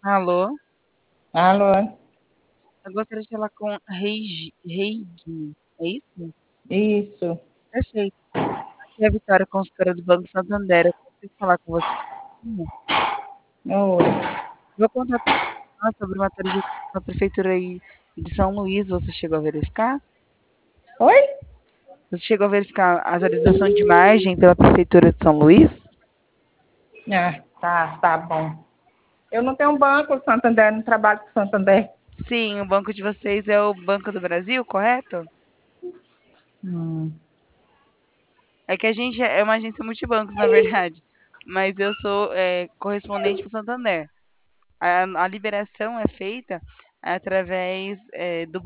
Alô? Alô? Eu gostaria de falar com Reigi. É isso? Isso. Perfeito. Aqui é a Vitória, consultora do Banco Santander. Eu preciso falar com você. Oi. Vou contar sobre matéria de na prefeitura aí de São Luís. Você chegou a verificar? Oi? Você chegou a verificar a atualização de margem pela prefeitura de São Luís? Ah, tá bom. Eu não tenho banco Santander, não trabalho com Santander. Sim, o banco de vocês é o Banco do Brasil, correto? Hum. É que a gente é uma agência multibancos, na verdade. Mas eu sou correspondente para o Santander. A liberação é feita através do